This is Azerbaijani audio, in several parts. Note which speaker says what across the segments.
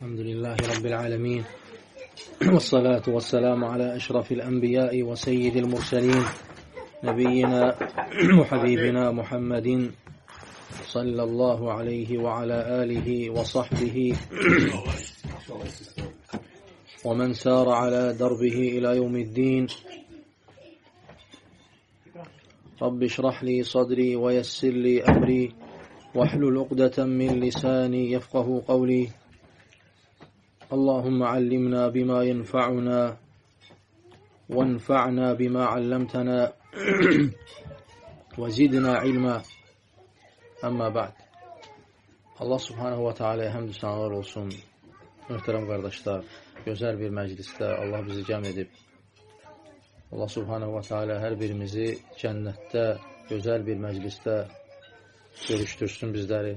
Speaker 1: Elhamdülillahi Rabbil alemin. Vessalatu vesselamu ala eşrafil enbiyai ve seyyidil murselin. Nebiyyina ve habibina Muhammedin sallallahu aleyhi ve ala alihi ve sahbihi ve men sâra ala derbihi ila yevmiddin. Rabbi şrahli sadri ve yessirli emri vahlul uqdeten min lisani yefkahu kavli. اللهم علمنا بما ينفعنا وانفعنا بما علمتنا وزدنا علما. Amma ba'd. Allah subhanahu ve teala'ya həmd sənalar olsun. Möhtərəm qardaşlar, gözəl bir məclisdə Allah bizi cəm edib. Allah subhanahu ve teala hər birimizi cənnətdə, gözəl bir məclisdə görüşdürsün bizləri.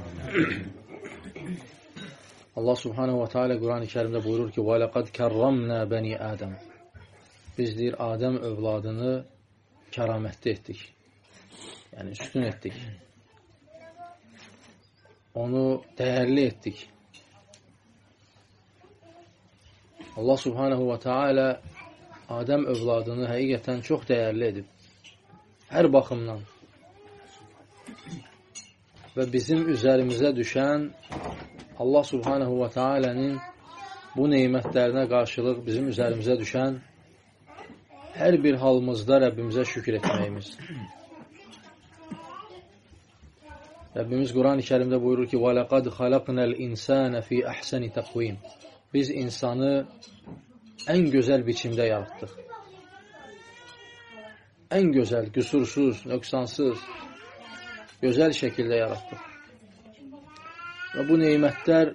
Speaker 1: Allah subhanahu ve teala Kur'an-ı Kerim'de buyurur ki وَلَقَدْ كَرَّمْنَا بَنِي آدَمْ Biz deyir Adem övladını kəramətli etdik. Yani üstün ettik. Onu değerli ettik. Allah subhanahu ve teala Adem övladını həqiqətən çox değerli edib. Hər baxımdan. Və bizim üzərimizə düşən Allah subhanahu ve teala'nın bu neymətlərinə qarşılıq bizim üzərimizə düşən hər bir halımızda Rəbbimizə şükür etməyimiz. Rəbbimiz Quran-ı Kerimdə buyurur ki وَلَقَدْ خَلَقْنَا الْاِنْسَانَ فِي أَحْسَنِ تَقْوِيمٍ Biz insanı ən gözəl biçimdə yaratdıq. Ən gözəl, qüsursuz, nöqsansız, gözəl şəkildə yaratdıq. Və bu neymətlər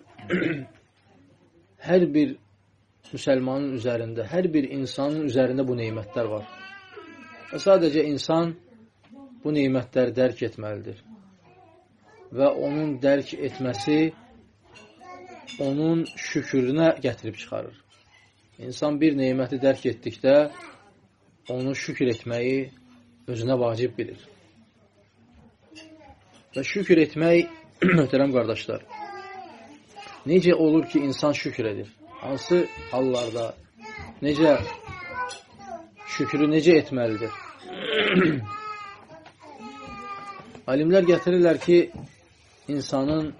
Speaker 1: hər bir müsəlmanın üzərində, hər bir insanın üzərində bu neymətlər var. Və sadəcə insan bu neymətləri dərk etməlidir. Və onun dərk etməsi onun şükrünə gətirib çıxarır. İnsan bir neyməti dərk etdikdə onu şükür etməyi özünə vacib bilir. Və şükür etmək möhtərəm qardaşlar, necə olur ki, insan şükür edir? Hansı hallarda, necə şükrü necə etməlidir? Alimlər gətirirlər ki, insanın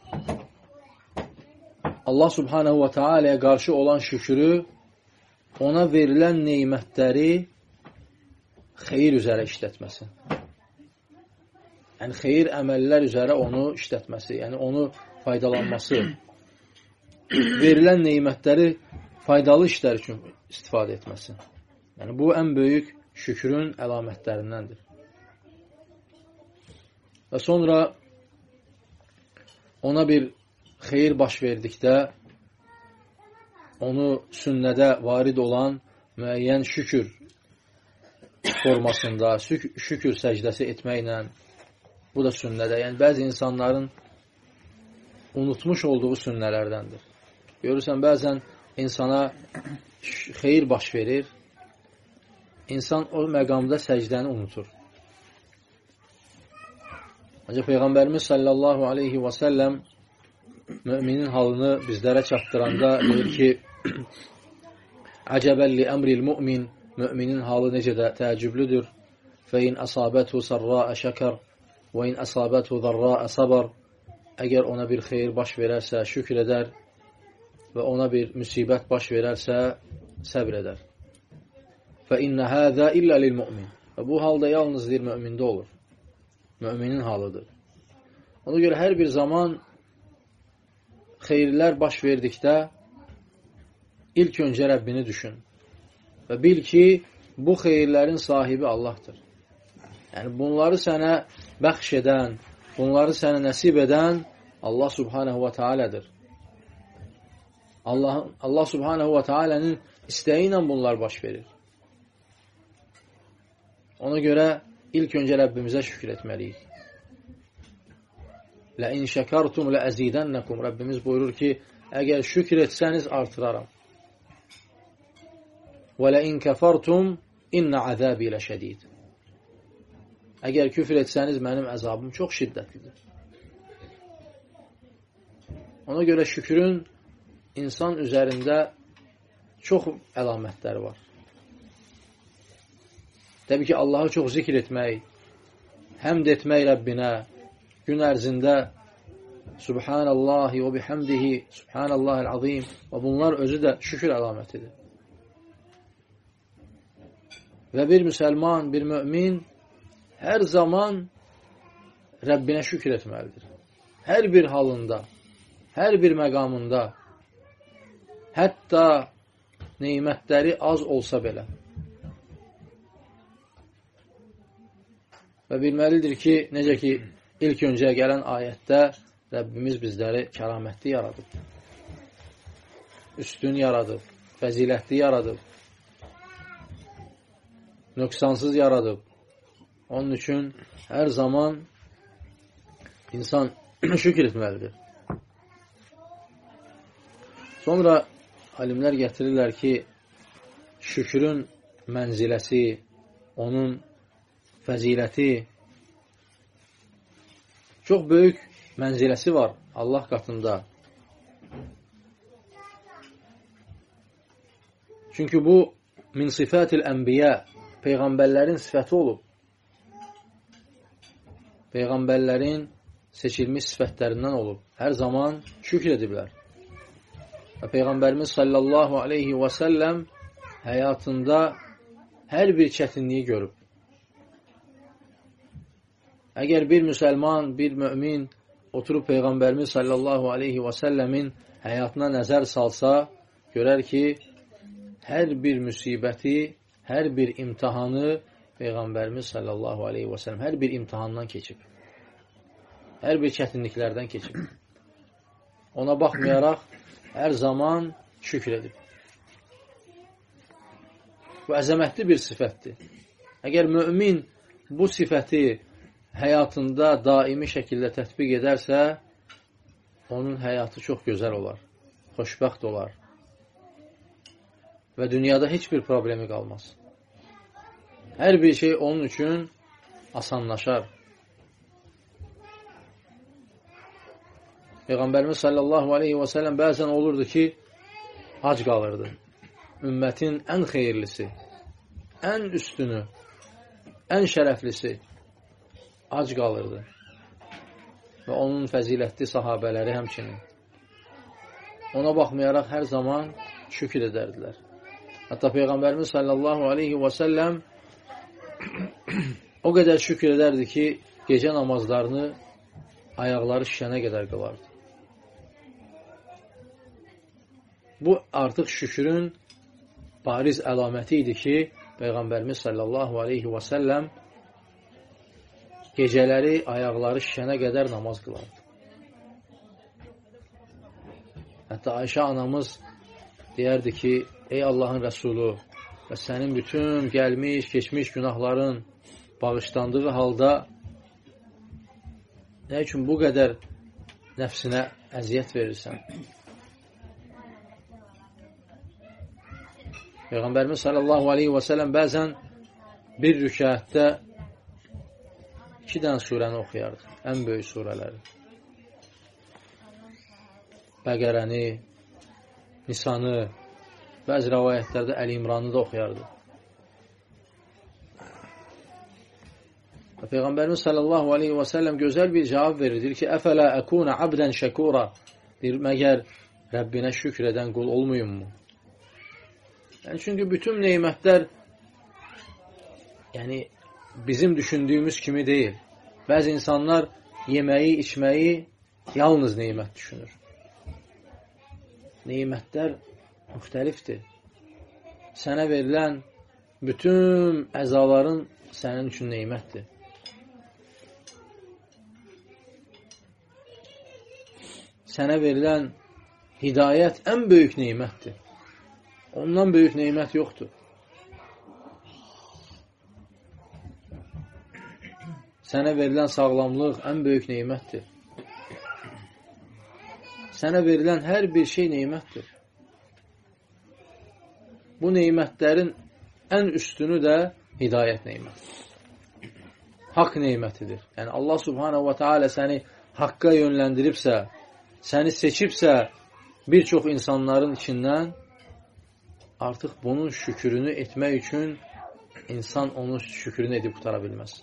Speaker 1: Allah subhanahu ve teala'ya qarşı olan şükrü ona verilən neymətləri xeyir üzərə işlətməsi. Yəni, xeyir əməllər üzərə onu işlətməsi, yəni onu faydalanması, verilən neymətləri faydalı işlər üçün istifadə etməsi. Yəni, bu ən böyük şükrün əlamətlərindəndir. Və sonra ona bir xeyir baş verdikdə, onu sünnədə varid olan müəyyən şükür formasında, şükür səcdəsi etməklə, bu da sünnədə. Yəni, bəzi insanların unutmuş olduğu sünnələrdəndir. Görürsən, bəzən insana xeyir baş verir, insan o məqamda səcdəni unutur. Ancaq Peyğəmbərimiz sallallahu aleyhi və səlləm müminin halını bizlərə çatdıranda deyir ki, Əcəbəlli əmril mümin, müminin halı necə də təəccüblüdür. Fəin əsabəthu sərrəə şəkər və in əsabəthu zərrəə səbər. Əgər ona bir xeyir baş verərsə, şükür edər və ona bir müsibət baş verərsə, səbr edər. فَإِنَّ هَذَا إِلَّا لِلْمُؤْمِنِ Və bu halda yalnız deyir, mümində olur. Müminin halıdır. Ona görə hər bir zaman xeyirlər baş verdikdə ilk öncə Rəbbini düşün və bil ki, bu xeyirlərin sahibi Allahdır. Yəni, bunları sənə bəxş edən, bunları sənə nəsib edən Allah subhanahu və teala'dır. Allah subhanahu və teala'nın istəyi ilə bunlar baş verir. Ona görə ilk öncə Rəbbimizə şükür etməliyik. لَاِنْ شَكَرْتُمْ لَأَزِيدَنَّكُمْ Rəbbimiz buyurur ki, əgər şükür etsəniz artıraram. وَلَاِنْ كَفَرْتُمْ اِنَّ عَذَابِي لَشَدِيدٍ Əgər küfr etsəniz, mənim əzabım çox şiddətlidir. Ona görə şükrün insan üzərində çox əlamətləri var. Təbii ki, Allahı çox zikr etmək, həmd etmək Rəbbinə, gün ərzində Subhanallahi və bihamdihi, Subhanallahil-azim və bunlar özü də şükür əlamətidir. Və bir müsəlman, bir mömin hər zaman Rəbbinə şükür etməlidir. Hər bir halında, hər bir məqamında, hətta neymətləri az olsa belə. Və bilməlidir ki, necə ki, ilk öncə gələn ayətdə Rəbbimiz bizləri kəramətli yaradıb, üstün yaradıb, fəzilətli yaradıb, nöqsansız yaradıb. Onun üçün hər zaman insan şükür etməlidir. Sonra alimlər gətirirlər ki, şükrün mənziləsi, onun fəziləti çox böyük mənziləsi var Allah qatında. Çünki bu min sifatil ənbiyə, peyğəmbərlərin sifəti olub. Peyğəmbərlərin seçilmiş sifətlərindən olub. Hər zaman şükr ediblər. Və Peyğəmbərimiz sallallahu aleyhi və səlləm həyatında hər bir çətinliyi görüb. Əgər bir müsəlman, bir mömin oturub Peyğəmbərimiz sallallahu aleyhi və səlləmin həyatına nəzər salsa, görər ki, hər bir müsibəti, hər bir imtihanı Peyğəmbərimiz sallallahu aleyhi və səlləm hər bir imtihandan keçib. Hər bir çətinliklərdən keçib. Ona baxmayaraq, hər zaman şükr edib. Bu əzəmətli bir sifətdir. Əgər mömin bu sifəti həyatında daimi şəkildə tətbiq edərsə, onun həyatı çox gözəl olar, xoşbəxt olar və dünyada heç bir problemi qalmaz. Hər bir şey onun üçün asanlaşar. Peyğəmbərimiz sallallahu aleyhi və səlləm bəzən olurdu ki, ac qalırdı. Ümmətin ən xeyirlisi, ən üstünü, ən şərəflisi ac qalırdı. Və onun fəzilətli sahabələri həmçinin. Ona baxmayaraq hər zaman şükür edərdilər. Hətta Peyğəmbərimiz sallallahu aleyhi və səlləm o qədər şükür edərdi ki, gecə namazlarını ayaqları şişənə qədər qılardı. Bu artıq şükrün bariz əlaməti idi ki, Peyğəmbərimiz sallallahu aleyhi və səlləm gecələri ayaqları şişənə qədər namaz qılardı. Hətta Ayşə anamız deyərdi ki, ey Allahın Rəsulu və sənin bütün gəlmiş, keçmiş günahların bağışlandığı halda nə üçün bu qədər nəfsinə əziyyət verirsən? Peyğəmbərimiz sallallahu aleyhi və səlləm bəzən bir rükətdə 2 dənə surəni oxuyardı. Ən böyük surələri. Bəqərəni, Nisanı, bəzi rəvayətlərdə Əl-İmranı da oxuyardı. Peyğəmbərimiz sallallahu aleyhi və səlləm gözəl bir cavab verir. Deyir ki, əfələ əkunə abdən şəkura. Deyir, məgər Rəbbinə şükr edən qul olmuyum mu? Yəni, çünki bütün neymətlər bizim düşündüyümüz kimi deyil. Bəzi insanlar yeməyi, içməyi yalnız neymət düşünür. Neymətlər müxtəlifdir. Sənə verilən bütün əzaların sənin üçün neymətdir. Sənə verilən hidayət ən böyük neymətdir. Ondan böyük neymət yoxdur. Sənə verilən sağlamlıq ən böyük neymətdir. Sənə verilən hər bir şey neymətdir. Bu neymətlərin ən üstünü də hidayət neymətidir. Haqq neymətidir. Yəni Allah subhanahu wa ta'ala səni haqqa yönləndiribsə, səni seçibsə, Bir çox insanların içindən artıq bunun şükrünü etmək üçün insan onun şükrünü edib qutara bilməz.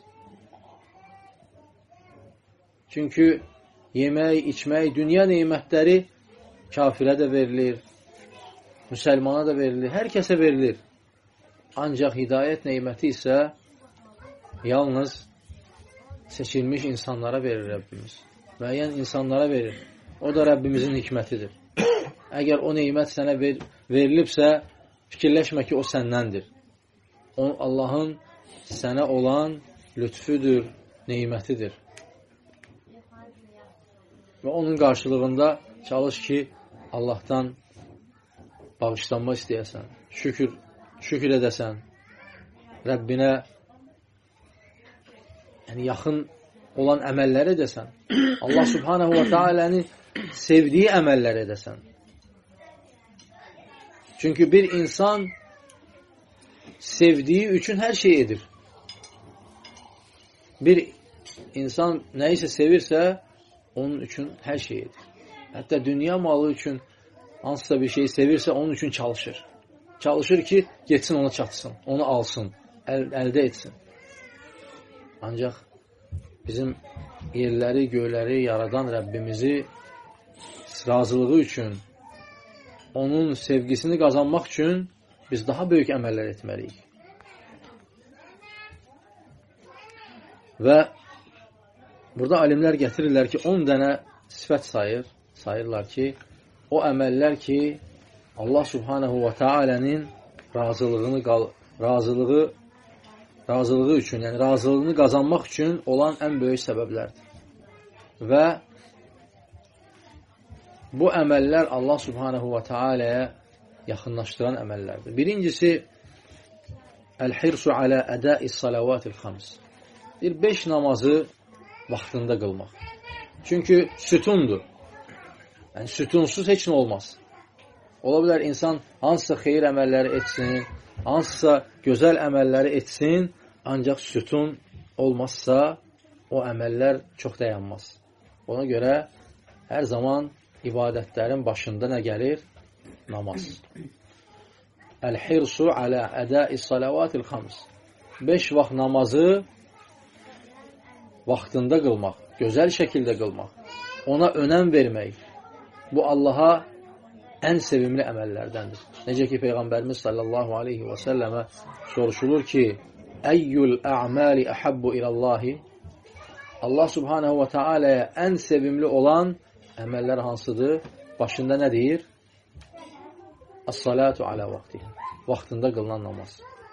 Speaker 1: Çünki yemək, içmək, dünya neymətləri kafirə də verilir, müsəlmana da verilir, hər kəsə verilir. Ancaq hidayət neyməti isə yalnız seçilmiş insanlara verir Rəbbimiz. Müəyyən insanlara verir. O da Rəbbimizin hikmətidir. Əgər o neymət sənə verilibsə, fikirləşmə ki, o səndəndir. Allahın sənə olan lütfüdür, neymətidir. Və onun qarşılığında çalış ki, Allahdan bağışlanma istəyəsən, şükür edəsən, Rəbbinə yaxın olan əməllər edəsən, Allah subhanahu wa ta'alənin sevdiyi əməllər edəsən. Çünki bir insan sevdiyi üçün hər şey edir. Bir insan nəyisə sevirsə, onun üçün hər şey edir. Hətta dünya malı üçün hansısa bir şey sevirsə, onun üçün çalışır. Çalışır ki, getsin ona çatsın, onu alsın, əldə etsin. Ancaq bizim yerləri, göyləri yaradan Rəbbimizi razılığı üçün, onun sevgisini qazanmaq üçün biz daha böyük əməllər etməliyik. Və burada alimlər gətirirlər ki, 10 dənə sifət sayırlar ki, o əməllər ki, Allah subhanahu wa ta'alənin razılığı üçün, yəni razılığını qazanmaq üçün olan ən böyük səbəblərdir. Və bu əməllər Allah subhanahu wa ta'aləyə yaxınlaşdıran əməllərdir. Birincisi, əl-hirsu alə ədəis salavatil xams. 5 namazı vaxtında qılmaq. Çünki sütundur. Yəni, sütunsuz heç nə olmaz. Ola bilər insan hansısa xeyir əməlləri etsin, hansısa gözəl əməlləri etsin, ancaq sütun olmazsa o əməllər çox dayanmaz. Ona görə hər zaman ibadətlərin başında nə gəlir? Namaz. Əl-hirsu alə ədəis salavatil xams. 5 vaxt namazı vaxtında qılmaq, gözəl şəkildə qılmaq, ona önəm vermək, bu Allaha ən sevimli əməllərdəndir. Necə ki, Peyğəmbərimiz sallallahu aleyhi və səlləmə soruşulur ki, əyyül ə'məli əhəbbu iləllahi, Allah subhanahu və teala'ya ən sevimli olan əməllər hansıdır? Başında nə deyir? As-salatu alə vaxtihi. Vaxtında qılınan namaz.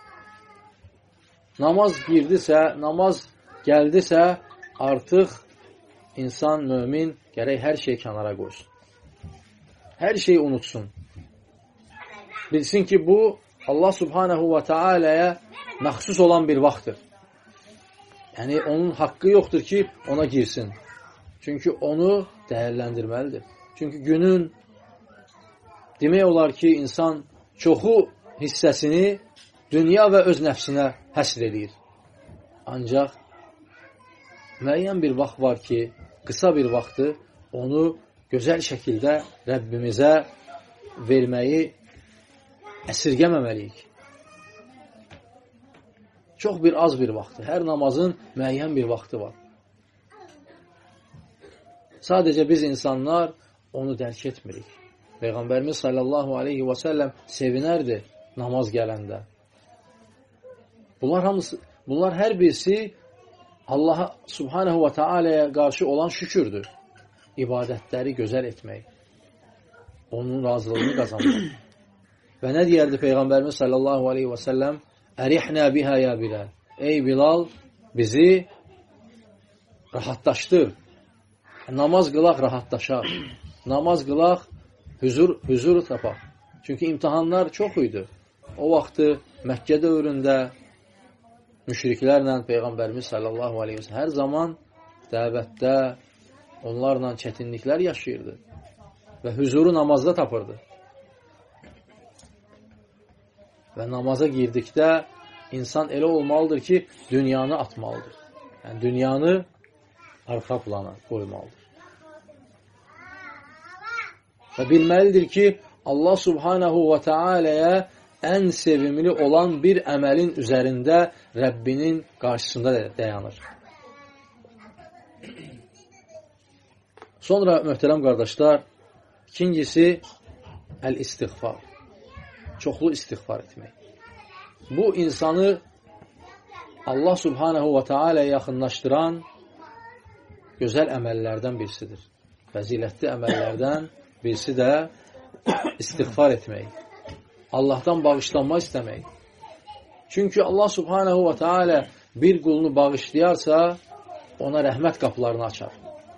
Speaker 1: Namaz girdisə, namaz gəldisə, artıq insan, mömin gərək hər şey kənara qoysun. Hər şeyi unutsun. Bilsin ki, bu Allah subhanahu və teala'ya məxsus olan bir vaxtdır. Yəni, onun haqqı yoxdur ki, ona girsin. Çünki onu dəyərləndirməlidir. Çünki günün demək olar ki, insan çoxu hissəsini dünya və öz nəfsinə həsr edir. Ancaq müəyyən bir vaxt var ki, qısa bir vaxtı onu gözəl şəkildə Rəbbimizə verməyi əsirgəməməliyik. Çox bir az bir vaxtı. Hər namazın müəyyən bir vaxtı var. Sadəcə biz insanlar onu dərk etmirik. Peyğəmbərimiz sallallahu aleyhi və səlləm sevinərdi namaz gələndə. Bunlar hər birisi Allah subhanahu və teala'ya qarşı olan şükürdür. İbadətləri gözəl etmək. Onun razılığını qazanmaq. Və nə deyərdi Peyğəmbərimiz sallallahu aleyhi və səlləm? Ərihnə bihə ya Bilal. Ey Bilal, bizi rahatlaşdır. Namaz qılaq rahatlaşaq. Namaz qılaq huzur tapaq. Çünki imtihanlar çox idi. O vaxtı Məkkə dövründə müşriklərlə Peyğəmbərimiz sallallahu aleyhi və səlləm hər zaman dəvətdə onlarla çətinliklər yaşayırdı və huzuru namazda tapırdı. Və namaza girdikdə insan elə olmalıdır ki, dünyanı atmalıdır. Yəni, dünyanı arxa plana qoymalıdır. Və bilməlidir ki, Allah subhanahu və teala'ya ən sevimli olan bir əməlin üzərində Rəbbinin qarşısında dayanır. Sonra möhtərəm qardaşlar, ikincisi əl-istiğfar. Çoxlu istiğfar etmək. Bu insanı Allah subhanahu və teala'ya yaxınlaşdıran gözəl əməllərdən birisidir. Fəzilətli əməllərdən birisi də istiğfar etmək. Allahdan bağışlanma istəmək. Çünki Allah subhanahu və teala bir qulunu bağışlayarsa, ona rəhmət qapılarını açar.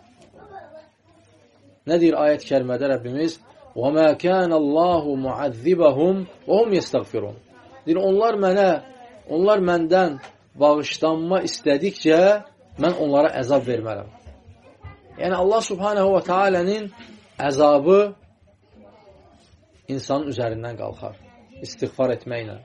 Speaker 1: Nə deyir ayət-i kərimədə Rəbbimiz? وَمَا كَانَ اللّٰهُ مُعَذِّبَهُمْ وَهُمْ يَسْتَغْفِرُونَ Deyir, onlar məndən bağışlanma istədikcə, mən onlara əzab vermərəm. Yəni, Allah subhanahu və teala'nın əzabı insanın üzərindən qalxar. İstiğfar etməklə.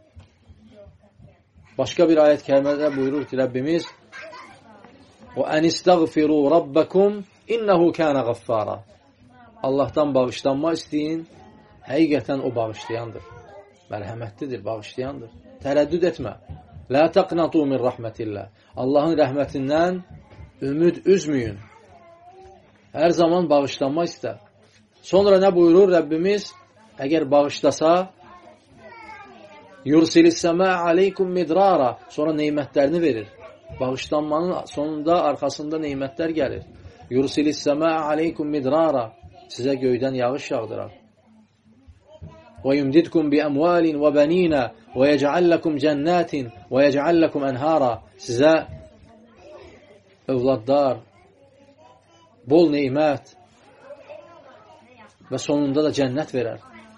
Speaker 1: Başqa bir ayət kərimədə buyurur ki, Rəbbimiz وَاَنِ اسْتَغْفِرُوا رَبَّكُمْ اِنَّهُ كَانَ غَفَّارًا Allahdan bağışlanma istəyin, həqiqətən o bağışlayandır. Mərhəmətlidir, bağışlayandır. Tərəddüd etmə. لَا تَقْنَطُوا مِنْ رَحْمَةِ اللّٰهِ Allahın rəhmətindən ümid üzməyin. Hər zaman bağışlanma istə. Sonra nə buyurur Rəbbimiz? Əgər bağışlasa, يُرْسِلِ السَّمَاءَ عَلَيْكُمْ مِدْرَارًا Sonra neymətlərini verir. Bağışlanmanın sonunda, arxasında neymətlər gəlir. يُرْسِلِ السَّمَاءَ عَلَيْكُمْ مِدْرَارًا Sizə göydən yağış yağdırar. وَيُمْدِدْكُمْ بِأَمْوَالٍ وَبَنِينَ وَيَجْعَلْ لَكُمْ جَنَّاتٍ وَيَجْعَلْ لَكُمْ أَنْهَارًا Sizə övladlar, bol neymət və sonunda da cənnət verər.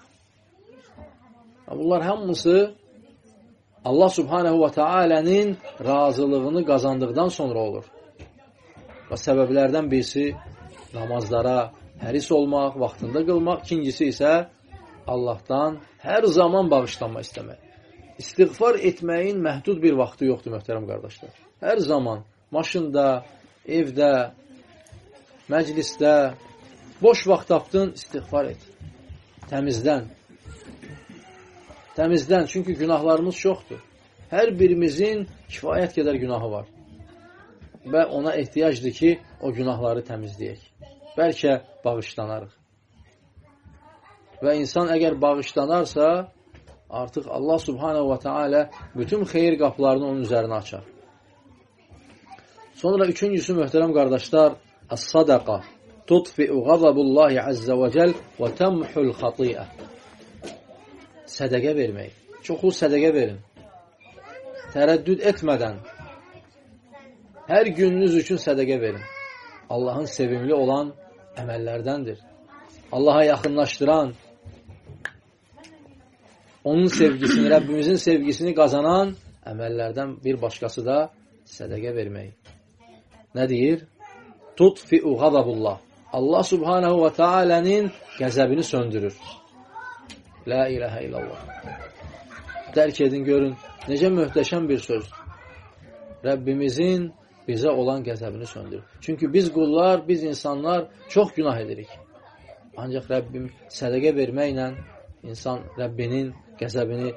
Speaker 1: Bunlar hamısı Allah subhanahu və teala'nın razılığını qazandıqdan sonra olur. Və səbəblərdən birisi namazlara həris olmaq, vaxtında qılmaq, ikincisi isə Allahdan hər zaman bağışlanma istəmək. İstiğfar etməyin məhdud bir vaxtı yoxdur, möhtərəm qardaşlar. Hər zaman, maşında, evdə, məclisdə, boş vaxt tapdın, istiğfar et. Təmizdən. Təmizdən, çünki günahlarımız çoxdur. Hər birimizin kifayət qədər günahı var. Və ona ehtiyacdır ki, o günahları təmizləyək. Bəlkə bağışlanarıq. Və insan əgər bağışlanarsa, artıq Allah subhanahu və teala bütün xeyir qapılarını onun üzərinə açar. Sonra üçüncüsü, möhtərəm qardaşlar, əs-sadaqa tutfi'u ğazabullahi əzzə və cəl və təmhul xatiyə Sədəqə vermək. Çoxlu sədəqə verin. Tərəddüd etmədən hər gününüz üçün sədəqə verin. Allahın sevimli olan əməllərdəndir. Allaha yaxınlaşdıran, onun sevgisini, Rəbbimizin sevgisini qazanan əməllərdən bir başqası da sədəqə vermək. Nə deyir? Tutfi'u ğazabullah. Allah subhanahu və teala'nın qəzəbini söndürür. La ilahə illallah. Dərk edin, görün, necə möhtəşəm bir söz. Rəbbimizin bizə olan qəzəbini söndürür. Çünki biz qullar, biz insanlar çox günah edirik. Ancaq Rəbbim sədəqə verməklə insan Rəbbinin qəzəbini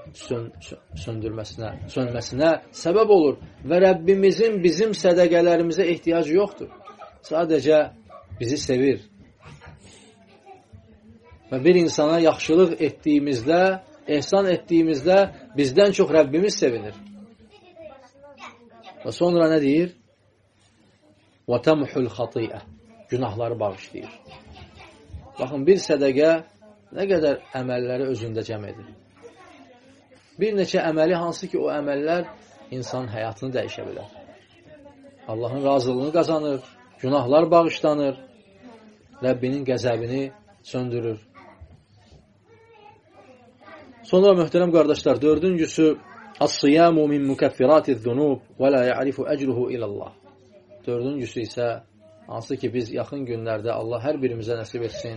Speaker 1: sönməsinə səbəb olur. Və Rəbbimizin bizim sədəqələrimizə ehtiyacı yoxdur. Sadəcə bizi sevir. Və bir insana yaxşılıq etdiyimizdə, ehsan etdiyimizdə bizdən çox Rəbbimiz sevinir. Və sonra nə deyir? وَتَمْحُ الْخَطِيئَ Günahları bağışlayır. Baxın, bir sədəqə nə qədər əməlləri özündə cəm edir. Bir neçə əməli, hansı ki, o əməllər insanın həyatını dəyişə bilər. Allahın razılığını qazanır, günahlar bağışlanır, Rəbbinin qəzəbini söndürür. Sonra, möhtərəm qardaşlar, dördüncüsü As-siyamu min mukəffiratiz-zunub və la ya'rifu əcruhu ilallah. Dördüncüsü isə hansı ki, biz yaxın günlərdə Allah hər birimizə nəsib etsin.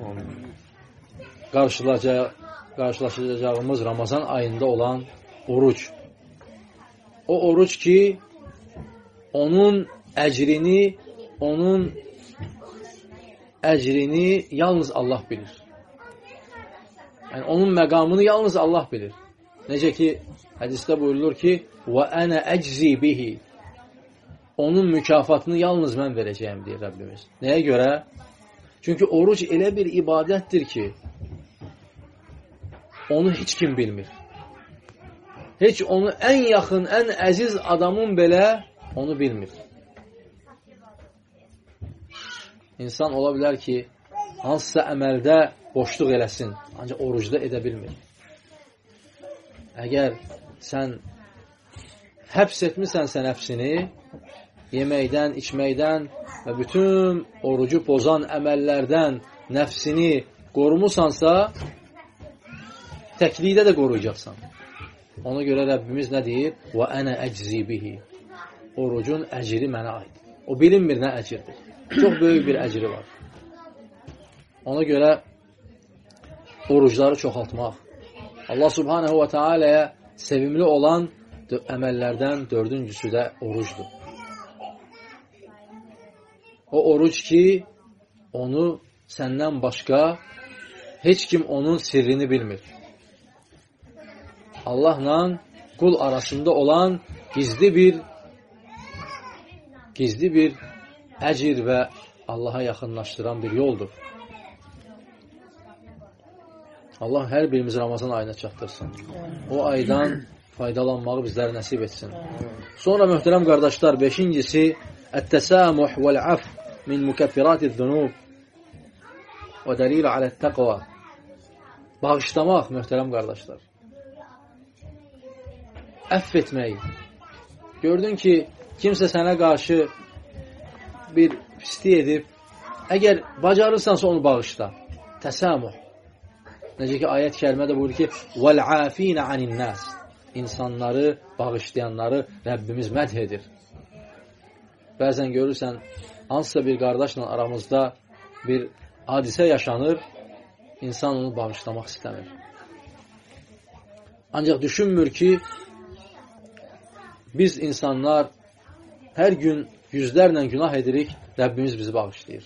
Speaker 1: Qarşılaşacağımız Ramazan ayında olan oruc. O oruc ki, onun əcrini, onun əcrini yalnız Allah bilir. Yəni, onun məqamını yalnız Allah bilir. Necə ki, hədisdə buyurulur ki, وَأَنَا أَجْزِي بِهِ Onun mükafatını yalnız mən verəcəyim, deyir Rəbbimiz. Nəyə görə? Çünki oruc elə bir ibadətdir ki, onu heç kim bilmir. Heç onu ən yaxın, ən əziz adamın belə onu bilmir. İnsan ola bilər ki, hansısa əməldə boşluq eləsin, ancaq orucda edə bilmir. Əgər sən həbs etmisənsə nəfsini, yeməkdən, içməkdən və bütün orucu pozan əməllərdən nəfsini qorumusansa, təklikdə də qoruyacaqsan. Ona görə Rəbbimiz nə deyir? وَأَنَا أَجْزِي بِهِ Orucun əcri mənə aid. O bilinmir nə əcirdir. Çox böyük bir əcri var. Ona görə orucları çoxaltmaq. Allah Subhanahu wa Taala'ya sevimli olan əməllərdən dördüncüsü də orucdur. O oruc ki, onu səndən başqa heç kim onun sirrini bilmir. Allahla qul arasında olan gizli bir əcir və Allaha yaxınlaşdıran bir yoldur. Allah hər birimiz Ramazan ayına çatdırsın. O aydan faydalanmağı bizlərə nəsib etsin. Sonra möhtərəm qardaşlar, beşincisi Ət-təsamuh vəl-əf min mükəffiratiz-zunub və dəlil alə't-təqva. Bağışlamaq, möhtərəm qardaşlar. Əff etmək. Gördün ki, kimsə sənə qarşı bir pislik edib, əgər bacarırsansa onu bağışla. Təsamuh. Necə ki, ayət kəlmədə buyurur ki, وَالْعَافِينَ عَنِ النَّاسِ İnsanları, bağışlayanları Rəbbimiz mədh edir. Bəzən görürsən, hansısa bir qardaşla aramızda bir hadisə yaşanır, insan onu bağışlamaq istəmir. Ancaq düşünmür ki, biz insanlar hər gün yüzlərlə günah edirik, Rəbbimiz bizi bağışlayır.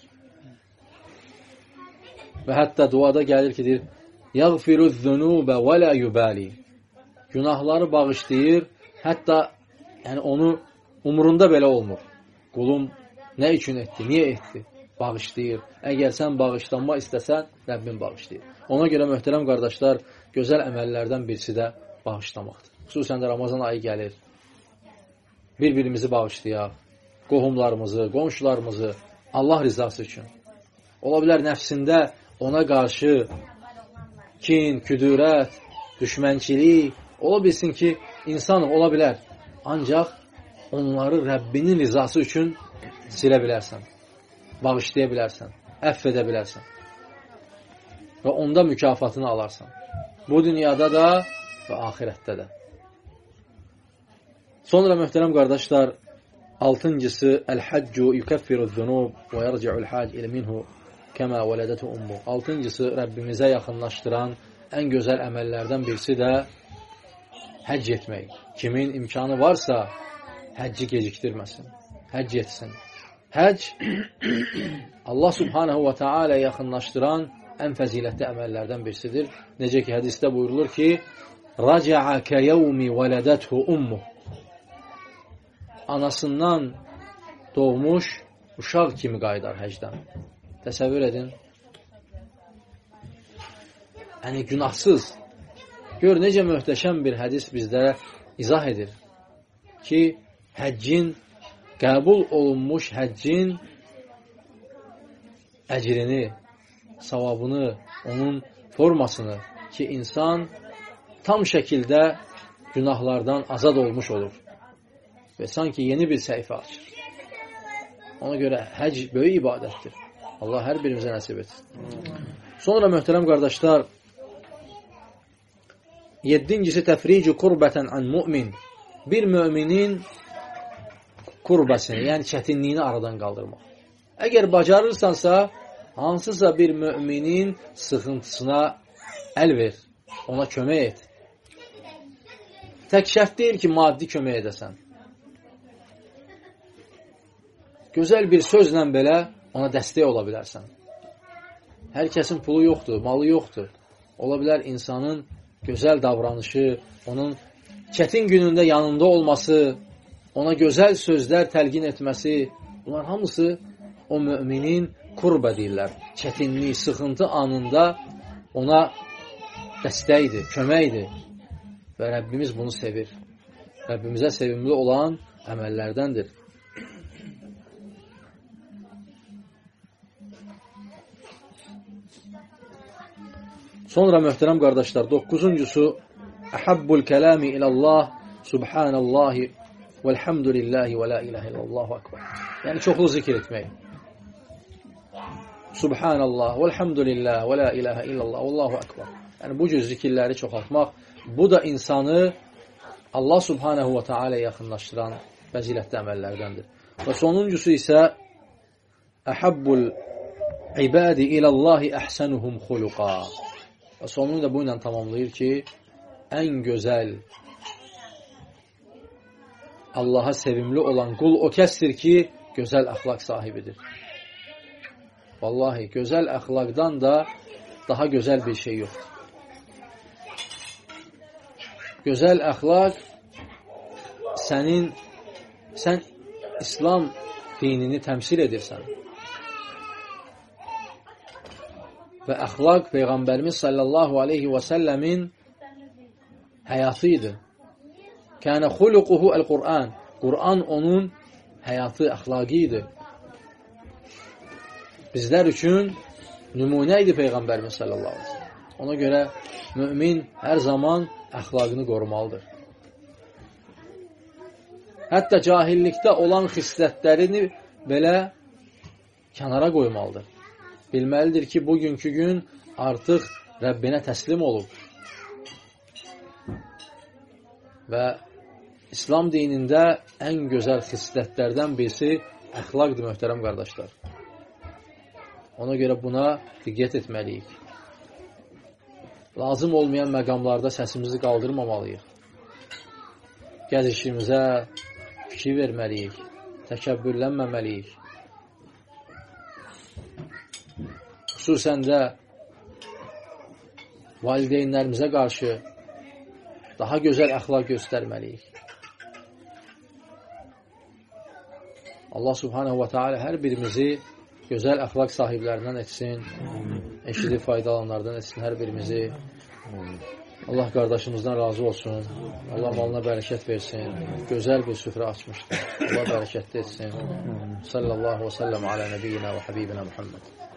Speaker 1: Və hətta duada gəlir ki, deyir, يَغْفِرُ الذُّنُوبَ وَلَا يُبَالِي Günahları bağışlayır, hətta yəni onu umurunda belə olmur. Qulum nə üçün etdi, niyə etdi? Bağışlayır. Əgər sən bağışlanma istəsən, Rəbbim bağışlayır. Ona görə möhtərəm qardaşlar, gözəl əməllərdən birisi də bağışlamaqdır. Xüsusən də Ramazan ayı gəlir. Bir-birimizi bağışlayaq, qohumlarımızı, qonşularımızı Allah rizası üçün. Ola bilər nəfsində ona qarşı kin, küdürət, düşmənçilik, ola bilsin ki, insan ola bilər. Ancaq onları Rəbbinin rizası üçün silə bilərsən, bağışlaya bilərsən, əff edə bilərsən və onda mükafatını alarsan. Bu dünyada da və axirətdə də. Sonra möhtərəm qardaşlar, altıncısı Əl-həccu yukəffiruz-zunub və yərci'ul-hac ilə minhu kəmə vələdətu ummu. Altıncısı Rəbbimizə yaxınlaşdıran ən gözəl əməllərdən birisi də həcc etmək. Kimin imkanı varsa həcci gecikdirməsin, həcc etsin. Həcc Allah Subhanahu wa Ta'ala yaxınlaşdıran ən fəzilətli əməllərdən birisidir. Necə ki, hədisdə buyurulur ki, Raca'a kəyevmi vələdəthu ummu. Anasından doğmuş uşaq kimi qaydar həcdən. Təsəvvür edin. Yəni, günahsız. Gör, necə möhtəşəm bir hədis bizlərə izah edir ki, həccin, qəbul olunmuş həccin əcrini, savabını, onun formasını ki, insan tam şəkildə günahlardan azad olmuş olur və sanki yeni bir səhifə açır. Ona görə həcc böyük ibadətdir. Allah hər birimizə nəsib etsin. Sonra möhtərəm qardaşlar, yeddincisi təfrici qurbətən an mümin. Bir müminin qurbəsini, yəni çətinliyini aradan qaldırmaq. Əgər bacarırsansa, hansısa bir müminin sıxıntısına əl ver, ona kömək et. Tək şərt deyil ki, maddi kömək edəsən. Gözəl bir sözlə belə ona dəstək ola bilərsən. Hər kəsin pulu yoxdur, malı yoxdur. Ola bilər insanın gözəl davranışı, onun çətin günündə yanında olması, ona gözəl sözlər təlqin etməsi, bunlar hamısı o müminin qurba deyirlər. Çətinlik, sıxıntı anında ona dəstəkdir, köməkdir. Və Rəbbimiz bunu sevir. Rəbbimizə sevimli olan əməllərdəndir. Sonra möhtərəm qardaşlar, 9-uncusu Əhabbul kəlami ilallah, subhanallahi, velhamdülillahi və la ilahə illallahu akbar. Yəni, çoxlu zikr etmək. Subhanallah, velhamdülillah, və la ilahə illallah, vallahu akbar. Yəni, bu cür zikirləri çoxaltmaq, bu da insanı Allah subhanahu və teala yaxınlaşdıran fəzilətli əməllərdəndir. Və sonuncusu isə Əhabbul ibadi ilallahi əhsənuhum xuluqa. Və sonunu da bu ilə tamamlayır ki, ən gözəl Allaha sevimli olan qul o kəsdir ki, gözəl əxlaq sahibidir. Vallahi, gözəl əxlaqdan da daha gözəl bir şey yoxdur. Gözəl əxlaq sən İslam dinini təmsil edirsən. Və əxlaq Peyğəmbərimiz sallallahu aleyhi və səlləmin həyatı idi. Kənə xuluquhu əl-Qur'an. Qur'an onun həyatı, əxlaqı idi. Bizlər üçün nümunə idi Peyğəmbərimiz sallallahu aleyhi və səlləm. Ona görə mümin hər zaman əxlaqını qorumalıdır. Hətta cahillikdə olan xislətlərini belə kənara qoymalıdır. Bilməlidir ki, bugünkü gün artıq Rəbbinə təslim olub. Və İslam dinində ən gözəl xislətlərdən birisi əxlaqdır, möhtərəm qardaşlar. Ona görə buna diqqət etməliyik. Lazım olmayan məqamlarda səsimizi qaldırmamalıyıq. Gəzişimizə fikir verməliyik, təkəbbürlənməməliyik. Xüsusən də valideynlərimizə qarşı daha gözəl əxlaq göstərməliyik. Allah subhanahu wa ta'ala hər birimizi gözəl əxlaq sahiblərindən etsin, eşidib faydalanlardan etsin hər birimizi. Allah qardaşımızdan razı olsun, Allah malına bərəkət versin, gözəl bir süfrə açmışdır, Allah bərəkətli etsin. Sallallahu və səlləm alə nəbiyyina və habibina Muhammed.